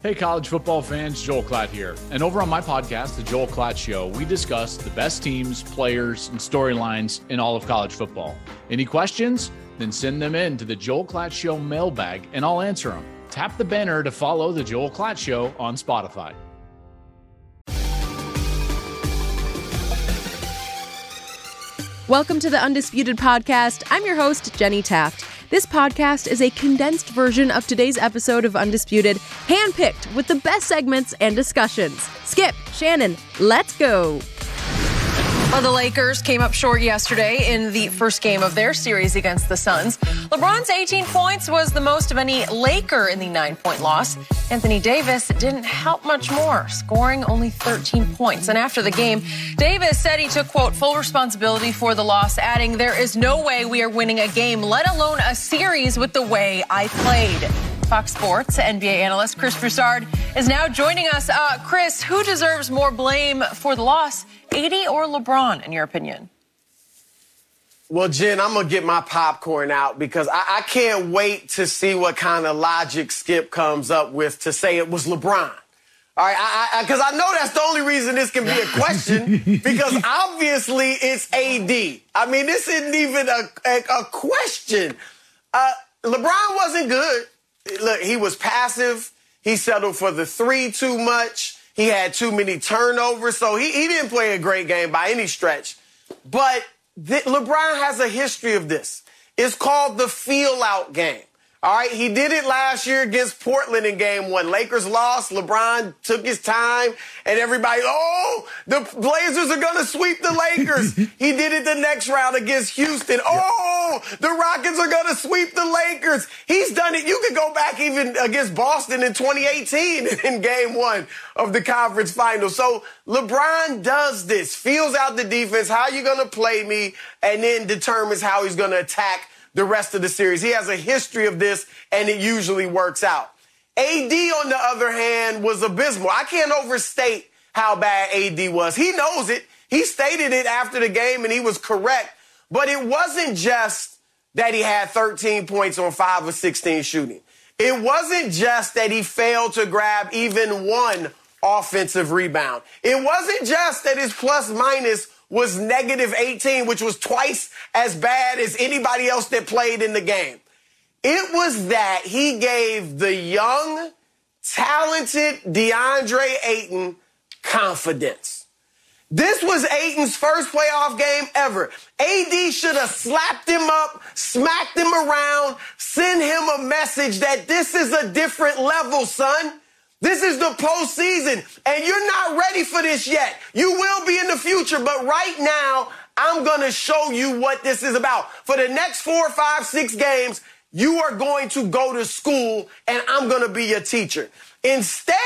Hey, college football fans, Joel Klatt here. And over on my podcast, The Joel Klatt Show, we discuss the best teams, players, and storylines in all of college football. Any questions? Then send them in to the Joel Klatt Show mailbag, and I'll answer them. Tap the banner to follow The Joel Klatt Show on Spotify. Welcome to the Undisputed Podcast. I'm your host, Jenny Taft. This podcast is a condensed version of today's episode of Undisputed, handpicked with the best segments and discussions. Skip, Shannon, let's go. Well, the Lakers came up short yesterday in the first game of their series against the Suns. LeBron's 18 points was the most of any Laker in the 9-point loss. Anthony Davis didn't help much more, scoring only 13 points. And after the game, Davis said he took, quote, full responsibility for the loss, adding, "There is no way we are winning a game, let alone a series with the way I played." Fox Sports NBA analyst Chris Broussard is now joining us. Chris, who deserves more blame for the loss, AD or LeBron, in your opinion? Well, Jen, I'm going to get my popcorn out because I can't wait to see what kind of logic Skip comes up with to say it was LeBron. All right, because I know that's the only reason this can be a question because obviously it's AD. I mean, this isn't even a question. LeBron wasn't good. Look, he was passive. He settled for the three too much. He had too many turnovers. So he didn't play a great game by any stretch. But LeBron has a history of this. It's called the feel-out game. All right, he did it last year against Portland in game one. Lakers lost. LeBron took his time, and everybody, the Blazers are going to sweep the Lakers. He did it the next round against Houston. The Rockets are going to sweep the Lakers. He's done it. You could go back even against Boston in 2018 in game one of the conference finals. So LeBron does this, feels out the defense, how you going to play me, and then determines how he's going to attack the rest of the series. He has a history of this, and it usually works out. AD, on the other hand, was abysmal. I can't overstate how bad AD was. He knows it. He stated it after the game, and he was correct. But it wasn't just that he had 13 points on 5 of 16 shooting. It wasn't just that he failed to grab even one offensive rebound. It wasn't just that his plus-minus was negative 18, which was twice as bad as anybody else that played in the game. It was that he gave the young, talented DeAndre Ayton confidence. This was Ayton's first playoff game ever. AD should have slapped him up, smacked him around, sent him a message that this is a different level, son. This is the postseason, and you're not ready for this yet. You will be in the future, but right now, I'm going to show you what this is about. For the next 4, 5, 6 games, you are going to go to school, and I'm going to be your teacher. Instead,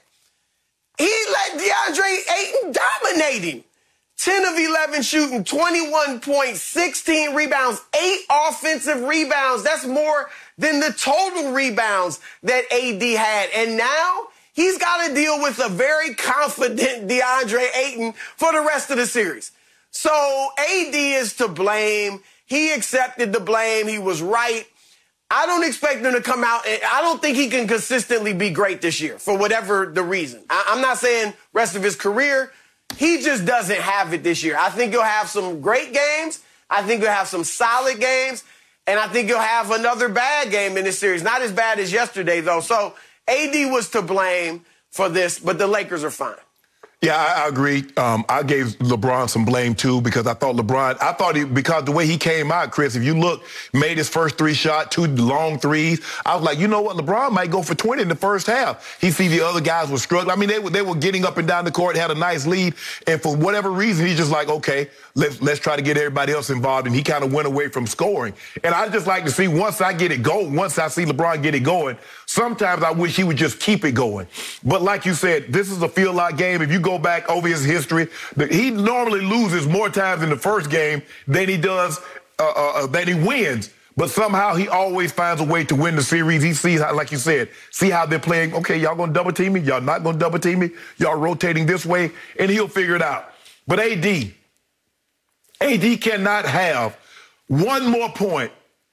he let DeAndre Ayton dominate him. 10 of 11 shooting, 21 points, 16 rebounds, 8 offensive rebounds. That's more than the total rebounds that AD had. And now he's got to deal with a very confident DeAndre Ayton for the rest of the series. So AD is to blame. He accepted the blame. He was right. I don't expect him to come out. I don't think he can consistently be great this year for whatever the reason. I'm not saying rest of his career. He just doesn't have it this year. I think he'll have some great games. I think he'll have some solid games. And I think he'll have another bad game in this series. Not as bad as yesterday, though. So AD was to blame for this, but the Lakers are fine. Yeah, I agree. I gave LeBron some blame, too, because I thought because the way he came out, Chris, if you look, made his first 3 shot, 2 long threes. I was like, you know what? LeBron might go for 20 in the first half. He see the other guys were struggling. I mean, they were getting up and down the court, had a nice lead. And for whatever reason, he's just like, okay, let's try to get everybody else involved. And he kind of went away from scoring. And I just like to see once I see LeBron get it going, sometimes I wish he would just keep it going. But like you said, this is a feel-out game. If you go back over his history, he normally loses more times in the first game than he does, than he wins. But somehow he always finds a way to win the series. He sees how, like you said, see how they're playing. Okay, y'all gonna double team me? Y'all not gonna double team me? Y'all rotating this way? And he'll figure it out. But AD cannot have one more point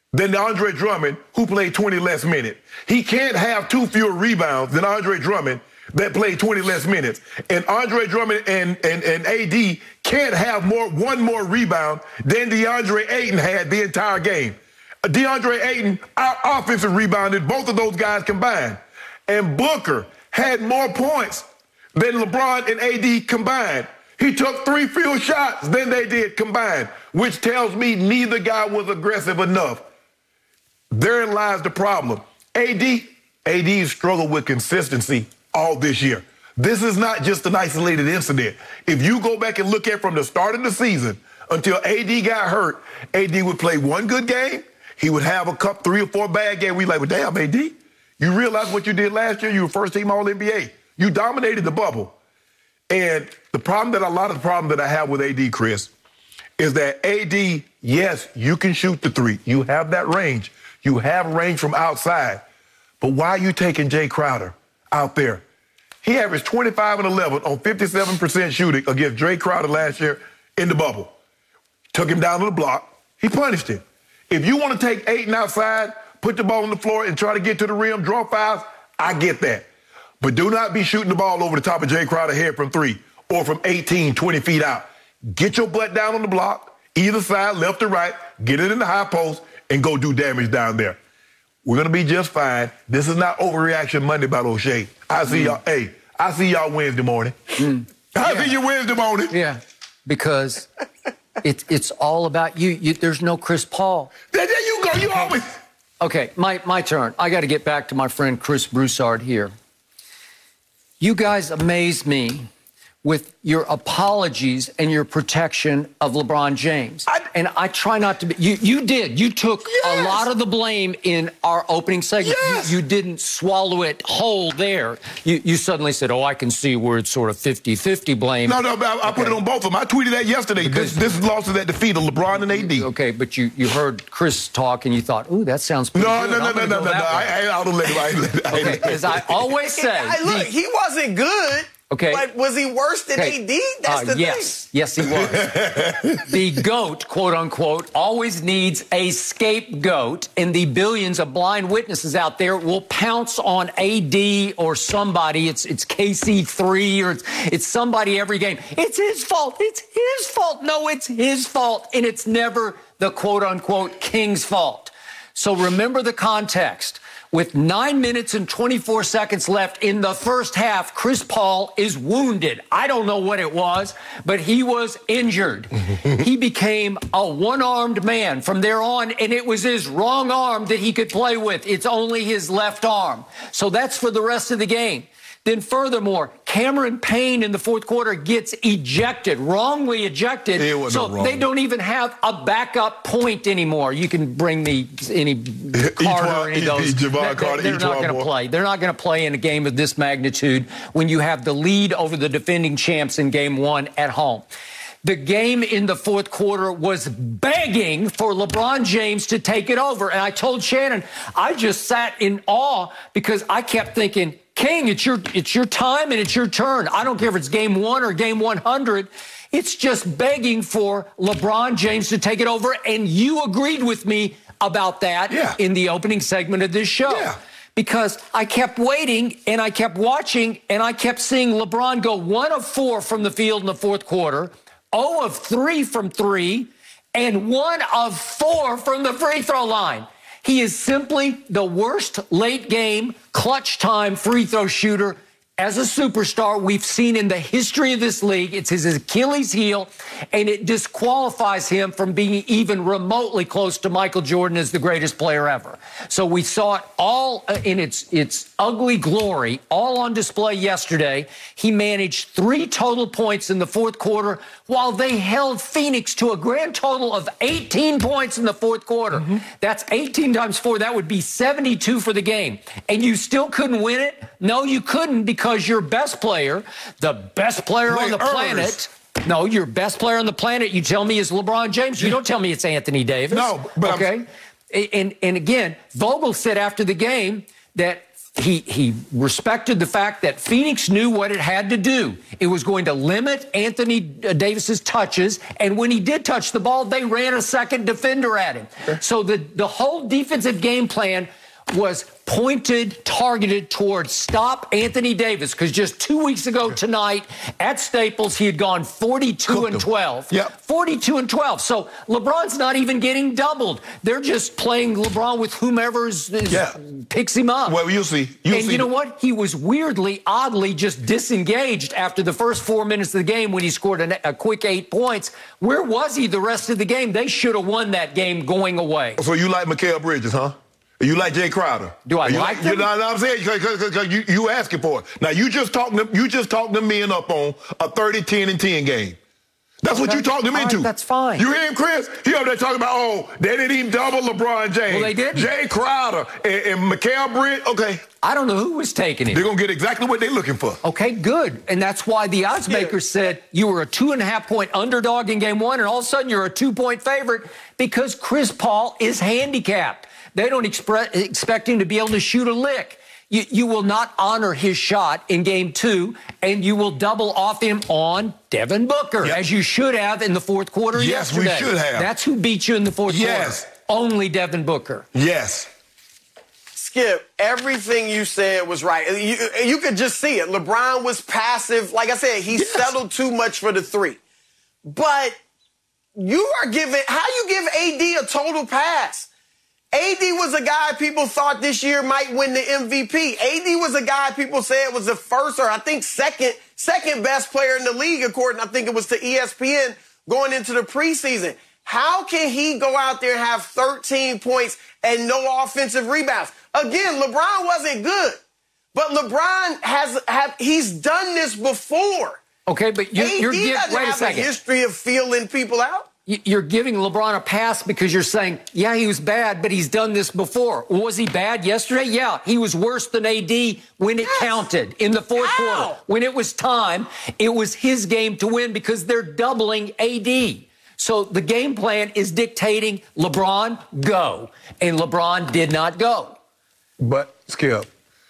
than Andre Drummond, who played 20 less minutes. He can't have 2 fewer rebounds than Andre Drummond that played 20 less minutes. And Andre Drummond and AD can't have one more rebound than DeAndre Ayton had the entire game. DeAndre Ayton out-offensive rebounded both of those guys combined. And Booker had more points than LeBron and AD combined. He took 3 fewer shots than they did combined, which tells me neither guy was aggressive enough. Therein lies the problem. AD struggled with consistency all this year. This is not just an isolated incident. If you go back and look at from the start of the season until AD got hurt, AD would play one good game. He would have 3 or 4 bad games. We like, well, damn, AD, you realize what you did last year? You were first team All-NBA. You dominated the bubble. And a lot of the problem that I have with AD, Chris, is that AD, yes, you can shoot the 3. You have that range. You have range from outside. But why are you taking Jay Crowder out there? He averaged 25 and 11 on 57% shooting against Jay Crowder last year in the bubble. Took him down to the block. He punished him. If you want to take Ayton outside, put the ball on the floor and try to get to the rim, draw fouls, I get that. But do not be shooting the ball over the top of Jay Crowder's head from 3 or from 18, 20 feet out. Get your butt down on the block, either side, left or right, get it in the high post, and go do damage down there. We're going to be just fine. This is not overreaction Monday by O'Shea. I see y'all. Hey, I see y'all Wednesday morning. I see you Wednesday morning. Yeah, because it's all about you. There's no Chris Paul. There you go. You always. Okay, my turn. I got to get back to my friend Chris Broussard here. You guys amaze me with your apologies and your protection of LeBron James. And I try not to be... You did. You took a lot of the blame in our opening segment. Yes. You didn't swallow it whole there. You suddenly said, I can see where it's sort of 50-50 blame. No, I put it on both of them. I tweeted that yesterday. This loss is that defeat of LeBron and AD. Okay, but you heard Chris talk and you thought, ooh, that sounds pretty good. No. I don't let it. Okay, as I always say... Look, he wasn't good. Okay. But was he worse than AD? That's the thing. Yes, he was. The GOAT, quote unquote, always needs a scapegoat, and the billions of blind witnesses out there will pounce on AD or somebody. It's KC3 or it's somebody every game. It's his fault. It's his fault. No, it's his fault, and it's never the quote unquote king's fault. So remember the context. With 9 minutes and 24 seconds left in the first half, Chris Paul is wounded. I don't know what it was, but he was injured. He became a one-armed man from there on, and it was his wrong arm that he could play with. It's only his left arm. So that's for the rest of the game. Then furthermore, Cameron Payne in the fourth quarter gets ejected, wrongly ejected. So they don't even have a backup point anymore. You can bring me any Carter or any of those. They're not going to play. They're not going to play in a game of this magnitude when you have the lead over the defending champs in game 1 at home. The game in the fourth quarter was begging for LeBron James to take it over. And I told Shannon, I just sat in awe because I kept thinking, King, it's your time and it's your turn. I don't care if it's game 1 or game 100. It's just begging for LeBron James to take it over. And you agreed with me about that in the opening segment of this show. Yeah. Because I kept waiting and I kept watching and I kept seeing LeBron go 1 of 4 from the field in the fourth quarter, 0 of 3 from 3, and 1 of 4 from the free throw line. He is simply the worst late game, clutch time free throw shooter as a superstar we've seen in the history of this league. It's his Achilles heel, and it disqualifies him from being even remotely close to Michael Jordan as the greatest player ever. So we saw it all in its ugly glory, all on display yesterday. He managed 3 total points in the fourth quarter while they held Phoenix to a grand total of 18 points in the fourth quarter. That's 18 times 4. That would be 72 for the game. And you still couldn't win it? No, you couldn't, because your best player, the best player on the planet, no, your best player on the planet, you tell me is LeBron James. You don't tell me it's Anthony Davis. No, but okay. And again, Vogel said after the game that He respected the fact that Phoenix knew what it had to do. It was going to limit Anthony Davis's touches, and when he did touch the ball, they ran a second defender at him. So the whole defensive game plan was pointed, targeted towards stop Anthony Davis, because just 2 weeks ago tonight at Staples, he had gone 42-12. Yep. 42-12. So LeBron's not even getting doubled. They're just playing LeBron with whomever picks him up. Well, you'll see. You know what? He was oddly just disengaged after the first 4 minutes of the game when he scored a quick 8 points. Where was he the rest of the game? They should have won that game going away. So you like Mikal Bridges, huh? You like Jay Crowder? Do I like him? You know what I'm saying? Because you asking for it. Now, you just talking them men up on a 30, 10, and 10 game. That's what you talked them into. Right, that's fine. You hear him, Chris? He up there talking about, they didn't even double LeBron James. Well, they didn't. Jay Crowder and Mikal Bridges. Okay. I don't know who was taking it. They're going to get exactly what they're looking for. Okay, good. And that's why the odds makers said you were a 2.5-point underdog in game one, and all of a sudden you're a 2-point favorite because Chris Paul is handicapped. They don't expect him to be able to shoot a lick. You will not honor his shot in game two, and you will double off him on Devin Booker, as you should have in the fourth quarter yesterday. Yes, we should have. That's who beat you in the fourth quarter. Only Devin Booker. Yes. Skip, everything you said was right. You could just see it. LeBron was passive. Like I said, he settled too much for the three. But you are giving, how you give AD a total pass? AD was a guy people thought this year might win the MVP. AD was a guy people said was the first or I think second best player in the league, according, I think it was to ESPN, going into the preseason. How can he go out there and have 13 points and no offensive rebounds? Again, LeBron wasn't good, but LeBron he's done this before. Okay, but you're wait a second. A history of feeling people out. You're giving LeBron a pass because you're saying, yeah, he was bad, but he's done this before. Was he bad yesterday? Yeah, he was worse than AD when it counted in the fourth quarter. When it was time, it was his game to win because they're doubling AD. So the game plan is dictating LeBron, go. And LeBron did not go. But, Skip,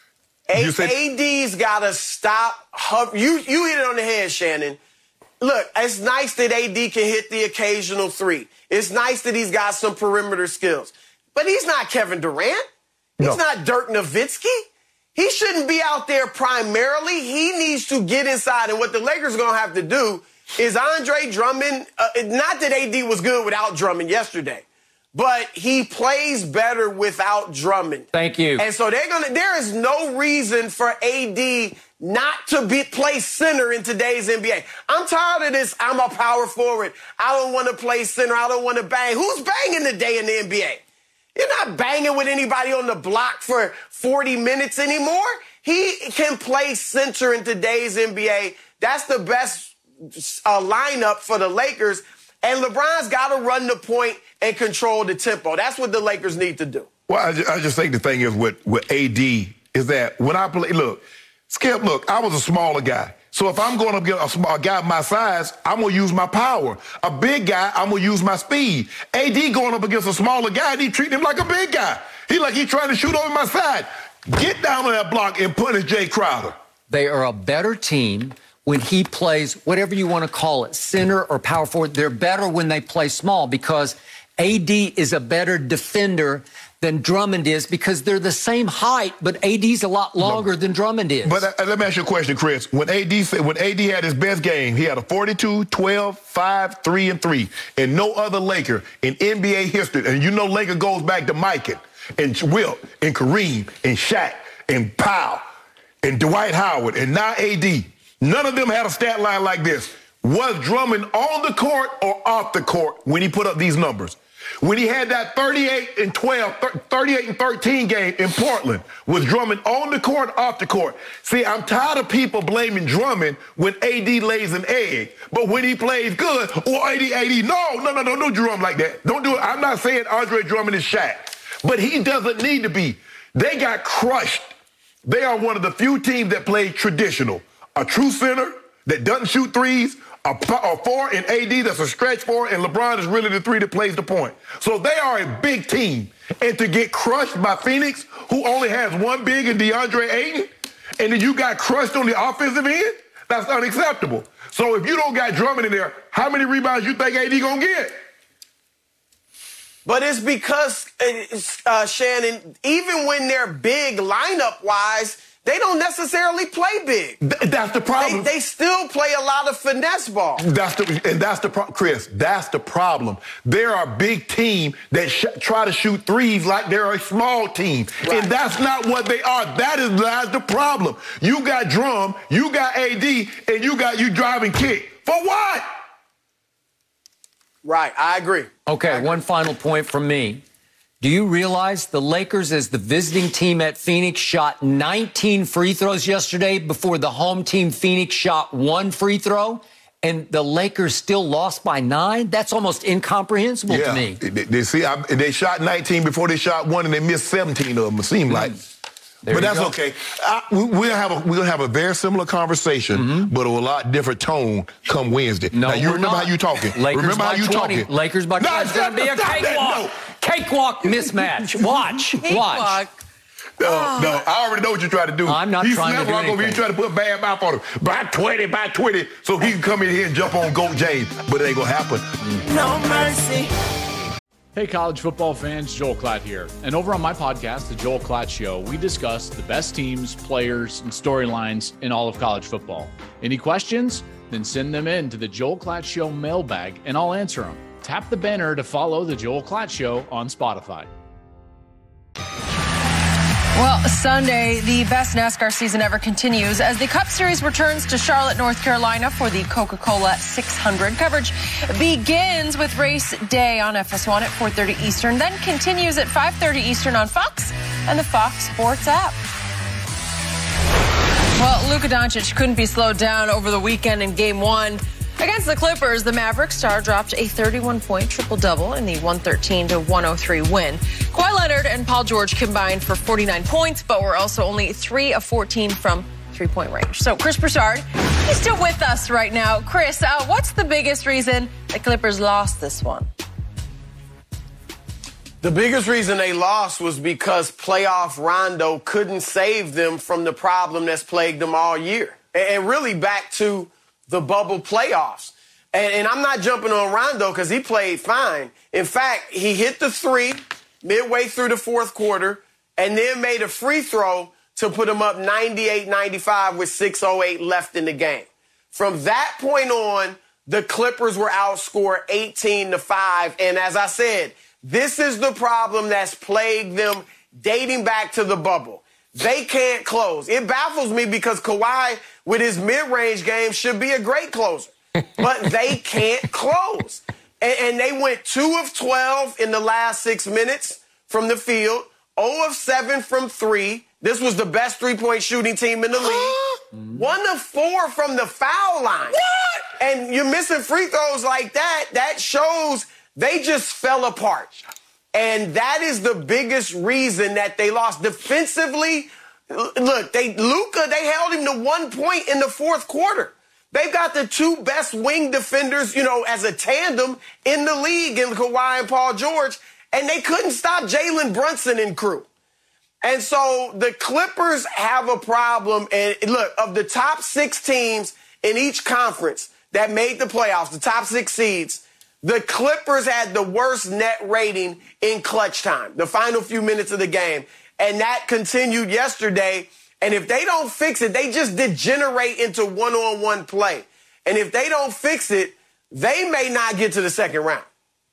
AD's got to stop. You hit it on the head, Shannon. Look, it's nice that AD can hit the occasional three. It's nice that he's got some perimeter skills. But he's not Kevin Durant. He's not Dirk Nowitzki. He shouldn't be out there primarily. He needs to get inside. And what the Lakers are going to have to do is Andre Drummond, not that AD was good without Drummond yesterday, but he plays better without Drummond. Thank you. And so there is no reason for AD not to play center in today's NBA. I'm tired of this. I'm a power forward. I don't want to play center. I don't want to bang. Who's banging today in the NBA? You're not banging with anybody on the block for 40 minutes anymore. He can play center in today's NBA. That's the best lineup for the Lakers. And LeBron's got to run the point and control the tempo. That's what the Lakers need to do. Well, I just think the thing is with AD is that when I play, look, Skip, look, I was a smaller guy. So if I'm going to get a guy my size, I'm going to use my power. A big guy, I'm going to use my speed. AD going up against a smaller guy, and he treating him like a big guy. He's trying to shoot over my side. Get down on that block and punish Jay Crowder. They are a better team when he plays, whatever you want to call it, center or power forward. They're better when they play small because AD is a better defender than Drummond is because they're the same height, but AD's a lot longer than Drummond is. But let me ask you a question, Chris. When AD had his best game, he had a 42, 12, 5, 3, and 3. And no other Laker in NBA history, and you know Laker goes back to Mike and Wilt and Kareem and Shaq and Powell and Dwight Howard and now AD. None of them had a stat line like this. Was Drummond on the court or off the court when he put up these numbers? When he had that 38 and 13 game in Portland, was Drummond on the court or off the court? See, I'm tired of people blaming Drummond when AD lays an egg. But when he plays good, AD, no, don't do Drummond like that. Don't do it. I'm not saying Andre Drummond is Shaq, but he doesn't need to be. They got crushed. They are one of the few teams that play traditional. A true center that doesn't shoot threes, a four in AD that's a stretch four, and LeBron is really the three that plays the point. So they are a big team. and to get crushed by Phoenix, who only has one big in DeAndre Ayton, and then you got crushed on the offensive end, that's unacceptable. So if you don't got Drummond in there, how many rebounds you think AD gonna get? But it's because, Shannon, even when they're big lineup-wise, they don't necessarily play big. That's the problem. They still play a lot of finesse ball. That's the problem, Chris. That's the problem. They're a big team that try to shoot threes like they're a small team, right. And that's not what they are. That's the problem. You got Drum, you got AD, and you driving kick for what? Right, I agree. Okay, one final point from me. Do you realize the Lakers, as the visiting team at Phoenix, shot 19 free throws yesterday before the home team Phoenix shot 1 free throw, and the Lakers still lost by 9? That's almost incomprehensible to me. They shot 19 before they shot 1, and they missed 17 of them, it seemed like. But that's okay. We'll have a very similar conversation, but a lot different tone come Wednesday. No, now, you remember how you talking. Lakers remember how you 20. talking. Lakers by 20. It's going to be a cakewalk. Cakewalk mismatch. Watch. No, I already know what you're trying to do. I'm not trying to do anything. He's trying to put bad mouth on him. By 20, so he can come in here and jump on Goat James. But it ain't going to happen. No mercy. Hey, college football fans, Joel Klatt here. And over on my podcast, The Joel Klatt Show, we discuss the best teams, players, and storylines in all of college football. Any questions? Then send them in to the Joel Klatt Show mailbag, and I'll answer them. Tap the banner to follow The Joel Klatt Show on Spotify. Well, Sunday, the best NASCAR season ever continues as the Cup Series returns to Charlotte, North Carolina for the Coca-Cola 600. Coverage begins with race day on FS1 at 4:30 Eastern, then continues at 5:30 Eastern on Fox and the Fox Sports app. Well, Luka Doncic couldn't be slowed down over the weekend in Game 1. Against the Clippers, the Mavericks star dropped a 31-point triple-double in the 113-103 win. Kawhi Leonard and Paul George combined for 49 points, but were also only 3 of 14 from three-point range. So Chris Broussard, he's still with us right now. Chris, what's the biggest reason the Clippers lost this one? The biggest reason they lost was because playoff Rondo couldn't save them from the problem that's plagued them all year. And really back to the bubble playoffs. And I'm not jumping on Rondo because he played fine. In fact, he hit the 3 midway through the fourth quarter and then made a free throw to put him up 98-95 with 6:08 left in the game. From that point on, the Clippers were outscored 18-5. And as I said, this is the problem that's plagued them dating back to the bubble. They can't close. It baffles me because Kawhi, with his mid-range game, should be a great closer. But they can't close. And they went 2 of 12 in the last 6 minutes from the field, 0 of 7 from 3. This was the best three-point shooting team in the league. 1 of 4 from the foul line. What? And you're missing free throws like that. That shows they just fell apart. And that is the biggest reason that they lost. Defensively, look, Luka, they held him to 1 point in the fourth quarter. They've got the 2 best wing defenders, as a tandem in the league in Kawhi and Paul George, and they couldn't stop Jalen Brunson and crew. And so the Clippers have a problem. And look, of the top 6 teams in each conference that made the playoffs, the top 6 seeds, the Clippers had the worst net rating in clutch time, the final few minutes of the game. And that continued yesterday. And if they don't fix it, they just degenerate into one-on-one play. And if they don't fix it, they may not get to the second round.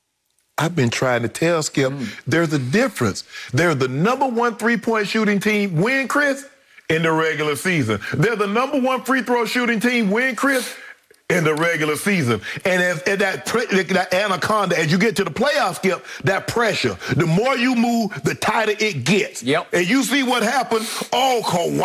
I've been trying to tell Skip, there's a difference. They're the number 1 3-point shooting team, win, Chris, in the regular season. They're the number 1 free throw shooting team, win, Chris, in the regular season. And as that anaconda, as you get to the playoffs, Skip, that pressure, the more you move, the tighter it gets. Yep. And you see what happened? Oh,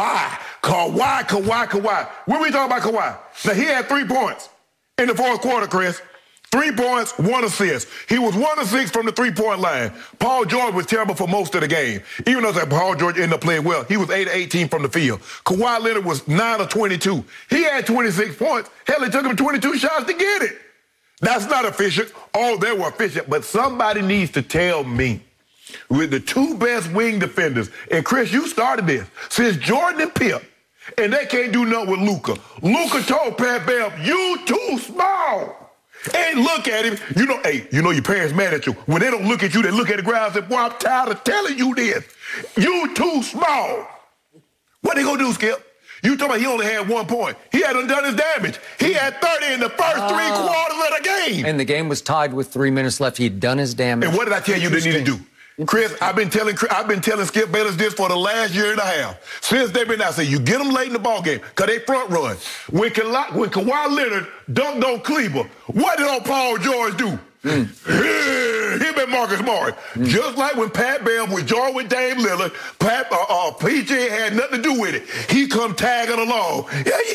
Kawhi. When we talk about Kawhi, now he had 3 points in the fourth quarter, Chris. 3 points, 1 assist. He was 1 of 6 from the 3-point line. Paul George was terrible for most of the game. Even though Paul George ended up playing well, he was 8 of 18 from the field. Kawhi Leonard was 9 of 22. He had 26 points. Hell, it took him 22 shots to get it. That's not efficient. Oh, they were efficient. But somebody needs to tell me with the two best wing defenders. And, Chris, you started this. Since Jordan and Pip, and they can't do nothing with Luka. Luka told Pat Bev, you too small. And look at him. Your parents mad at you. When they don't look at you, they look at the ground and say, boy, I'm tired of telling you this. You too small. What they gonna do, Skip? You talking about he only had 1 point. He hadn't done his damage. He had 30 in the first 3 quarters of the game. And the game was tied with 3 minutes left. He'd done his damage. And what did I tell you they need to do? Chris, I've been telling Skip Bayless this for the last year and a half. Since they've been out, say you get them late in the ball game because they front run. When Kawhi Leonard dunked on Kleber, what did old Paul George do? Him and Marcus Smart. Just like when Pat Bev was joined with Dame Lillard, PJ had nothing to do with it. He come tagging along.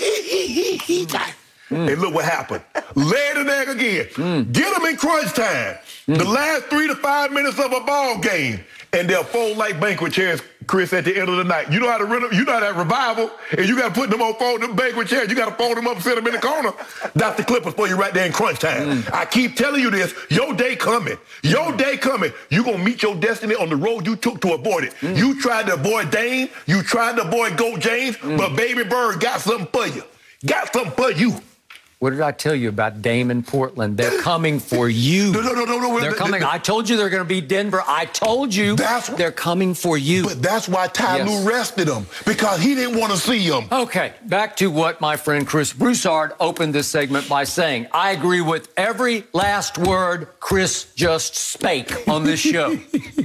And look what happened. Lay the egg again. Get them in crunch time. The last 3 to 5 minutes of a ball game. And they'll fold like banquet chairs, Chris, at the end of the night. You know how to run them, you know how that revival, and you got to put them on folding banquet chairs. You got to fold them up and set them in the corner. That's the Clippers for you right there in crunch time. I keep telling you this. Your day coming. Your day coming. You're going to meet your destiny on the road you took to avoid it. You tried to avoid Dame. You tried to avoid Goat James. But Baby Bird got something for you. Got something for you. What did I tell you about Dame in Portland? They're coming for you. No. They're coming. I told you they're going to beat Denver. I told you they're coming for you. But that's why Ty Lue rested him, because he didn't want to see him. Okay, back to what my friend Chris Broussard opened this segment by saying. I agree with every last word Chris just spake on this show.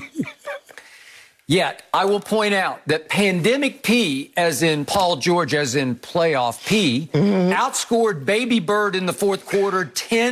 Yet, I will point out that Pandemic P, as in Paul George, as in playoff P, outscored Baby Bird in the fourth quarter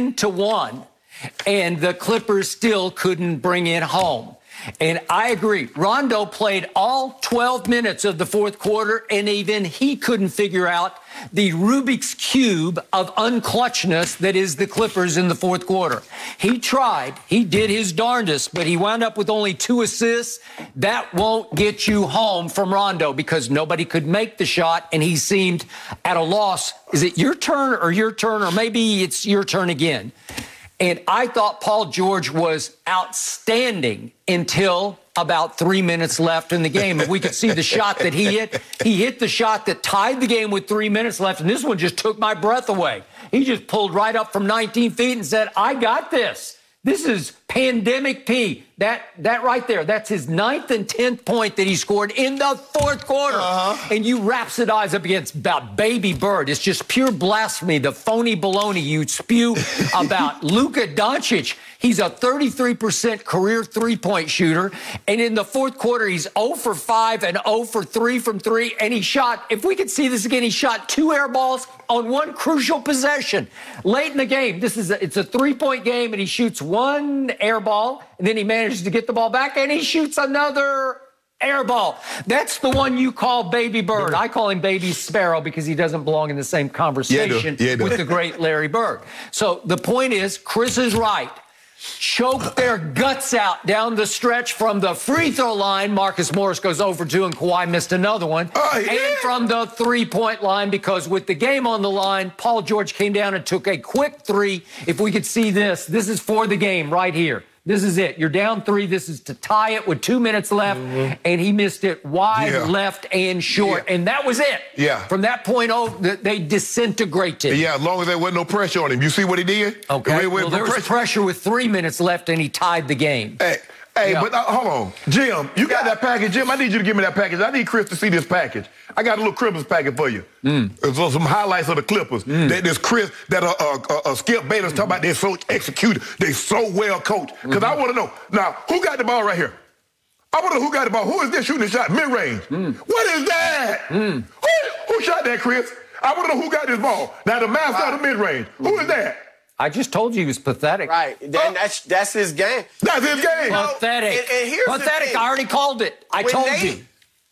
10-1, and the Clippers still couldn't bring it home. And I agree. Rondo played all 12 minutes of the fourth quarter, and even he couldn't figure out the Rubik's Cube of unclutchness that is the Clippers in the fourth quarter. He tried. He did his darndest, but he wound up with only 2 assists. That won't get you home from Rondo because nobody could make the shot, and he seemed at a loss. Is it your turn, or maybe it's your turn again? And I thought Paul George was outstanding until about 3 minutes left in the game. And we could see the shot that he hit the shot that tied the game with 3 minutes left. And this one just took my breath away. He just pulled right up from 19 feet and said, I got this. This is Pandemic P. That right there, that's his 9th and 10th point that he scored in the fourth quarter. And you rhapsodize up against about Baby Bird. It's just pure blasphemy, the phony baloney you spew about Luka Doncic. He's a 33% career three-point shooter. And in the fourth quarter, he's 0 for 5 and 0 for 3 from 3. And he shot, if we could see this again, he shot 2 air balls on one crucial possession late in the game. It's a 3-point game, and he shoots 1 air ball, and then he manages to get the ball back, and he shoots another air ball. That's the one you call Baby Bird. I call him Baby Sparrow because he doesn't belong in the same conversation with the great Larry Bird. So the point is, Chris is right. Choke their guts out down the stretch from the free throw line. Marcus Morris goes over 2 and Kawhi missed another one. And from the 3-point line, because with the game on the line, Paul George came down and took a quick 3. If we could see this is for the game right here. This is it. You're down 3. This is to tie it with 2 minutes left. And he missed it wide, left, and short. And that was it. From that point on, they disintegrated. As long as there wasn't no pressure on him. You see what he did? Okay. Well, there was pressure with 3 minutes left, and he tied the game. Hey, but hold on. Jim, you got that package. Jim, I need you to give me that package. I need Chris to see this package. I got a little Clippers packet for you. So some highlights of the Clippers. There's Chris, that Skip Bayless talking about they're so executed. They so well coached. Because I want to know, now, who got the ball right here? I want to know who got the ball. Who is this shooting the shot? Mid-range. What is that? Who shot that, Chris? I want to know who got this ball. Now, the master of the mid-range. Who is that? I just told you he was pathetic. Right. That's his game. That's his game. Pathetic. And here's pathetic. The thing. I already called it. I told you.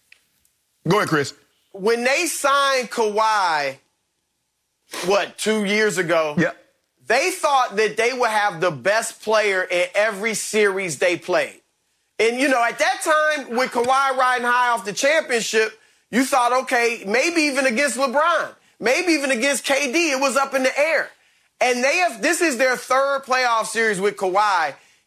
Go ahead, Chris. When they signed Kawhi, 2 years ago, they thought that they would have the best player in every series they played. And, at that time, with Kawhi riding high off the championship, you thought, okay, maybe even against LeBron, maybe even against KD, it was up in the air. And this is their 3rd playoff series with Kawhi.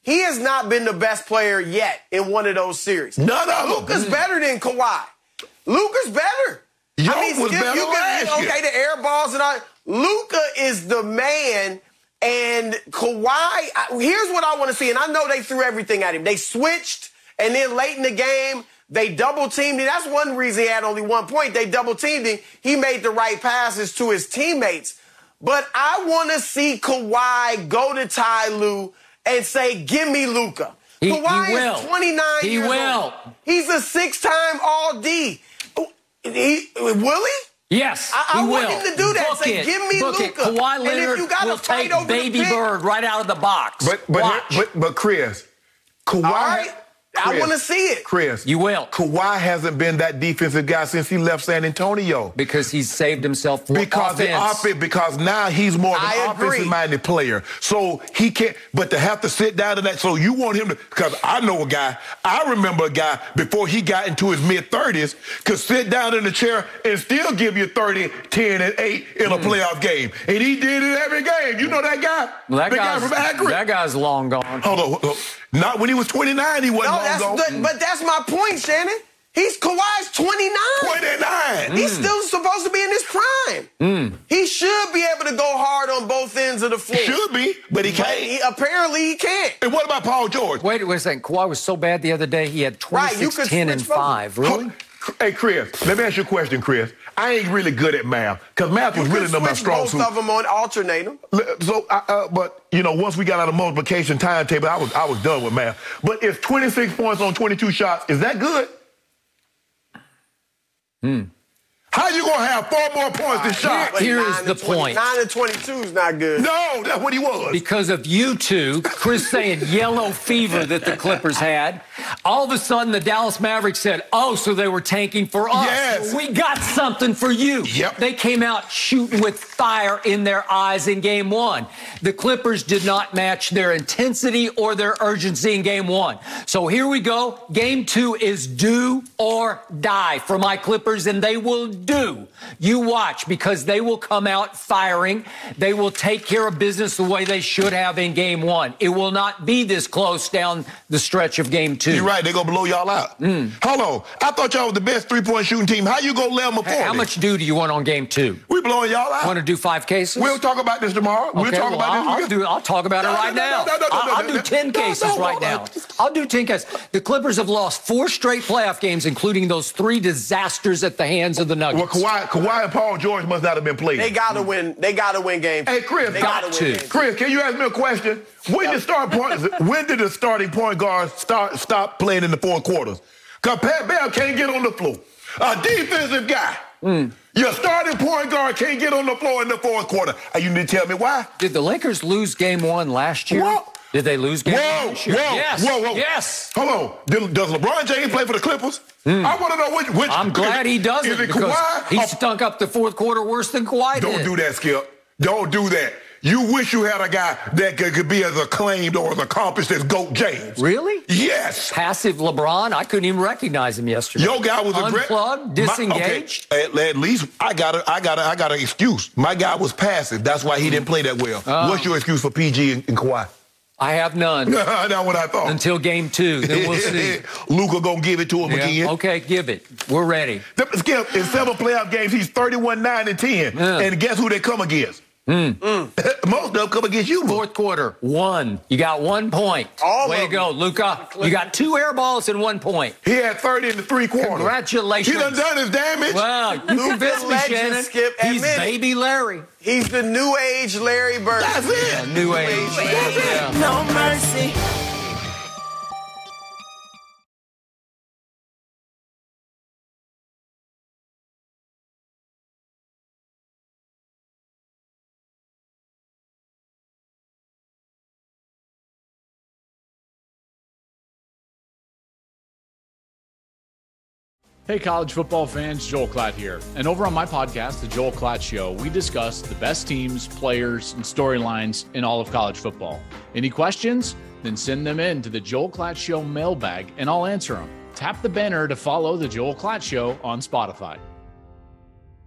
He has not been the best player yet in one of those series. None of them. Luka's better than Kawhi. Luka's better. Skip was better last year. Okay, the air balls and all. Luka is the man, and Kawhi, here's what I want to see, and I know they threw everything at him. They switched, and then late in the game, they double-teamed him. That's one reason he had only 1 point. They double-teamed him. He made the right passes to his teammates. But I want to see Kawhi go to Ty Lue and say, give me Luka. Kawhi is 29 years old. He's a 6-time All-D. Will he? Yes, I he want will. him to do that. Book Say, it. give me Book Luka. it. Kawhi And if Leonard you got will to fight take over the Baby pick, Bird right out of the box. But Chris, Kawhi. all right, I want to see it. Chris, You will. Kawhi hasn't been that defensive guy since he left San Antonio. Because he's saved himself for Because now he's more of an offensive-minded player. So he can't, but to have to sit down to that, so you want him to, because I know a guy, I remember a guy before he got into his mid-30s could sit down in the chair and still give you 30, 10, and 8 in a playoff game. And he did it every game. You know that guy? Well, the guy from Akron? That guy's long gone. Hold on. Not when he was 29, he wasn't long gone. But that's my point, Shannon. Kawhi's 29. 29. He's still supposed to be in his prime. He should be able to go hard on both ends of the floor. Should be, but he can't. Apparently he can't. And what about Paul George? Wait a second. Kawhi was so bad the other day, he had 26, 10, and 5. Really? Hey, Chris, let me ask you a question, Chris. I ain't really good at math, because math was really not my strong suit. Both of them on alternate them. So, but, once we got out of multiplication timetable, I was done with math. But if 26 points on 22 shots, is that good? How you going to have 4 more points than shots? Here's the point. 9 and 22 is not good. No, that's what he was. Because of you two, Chris saying yellow fever that the Clippers had, all of a sudden the Dallas Mavericks said, oh, so they were tanking for us. Yes. We got something for you. Yep. They came out shooting with fire in their eyes in Game 1. The Clippers did not match their intensity or their urgency in Game 1. So here we go. Game 2 is do or die for my Clippers, and they will do. You watch, because they will come out firing. They will take care of business the way they should have in Game 1. It will not be this close down the stretch of Game 2. You're right. They're going to blow y'all out. Hold on. I thought y'all was the best three-point shooting team. How you going to lay them before How much do you want on Game 2? We blowing y'all out. Want to do 5 cases? We'll talk about this tomorrow. We'll talk about this. I'll talk about it right now. I'll do 10 cases right now. I'll do 10 cases. The Clippers have lost 4 straight playoff games, including those 3 disasters at the hands of the Nuggets. Well, Kawhi and Paul George must not have been playing. They got to win. They got to win games. Hey, Chris, Chris, can you ask me a question? When did the starting point guards stop playing in the fourth quarters? Because Pat Bev can't get on the floor. A defensive guy. Your starting point guard can't get on the floor in the fourth quarter. You need to tell me why? Did the Lakers lose Game 1 last year? What? Did they lose Game 1 last year? Whoa. Yes. Hold on. Does LeBron James play for the Clippers? I want to know which. I'm glad he doesn't, because he stunk up the fourth quarter worse than Kawhi did. Don't do that, Skip. Don't do that. You wish you had a guy that could be as acclaimed or as accomplished as GOAT James. Really? Yes. Passive LeBron? I couldn't even recognize him yesterday. Your guy was unplugged, disengaged. At least I got an excuse. My guy was passive. That's why he didn't play that well. What's your excuse for PG and Kawhi? I have none. Not what I thought. Until Game 2, then we'll see. Luka gonna give it to him again. Okay, give it. We're ready. Skip, in 7 playoff games, he's 31, 9, and 10. And guess who they come against? Most of them come against you. Fourth quarter, 1. You got 1 point. Way to go, Luka. You got 2 air balls and 1 point. He had 30 in the 3 quarters. Congratulations. He done his damage. Well, you convinced me, Shannon. Skip, he's baby Larry. He's the new age Larry Bird. That's it. Yeah, new age. Yeah. No mercy. Hey, college football fans, Joel Klatt here. And over on my podcast, The Joel Klatt Show, we discuss the best teams, players, and storylines in all of college football. Any questions? Then send them in to the Joel Klatt Show mailbag, and I'll answer them. Tap the banner to follow The Joel Klatt Show on Spotify.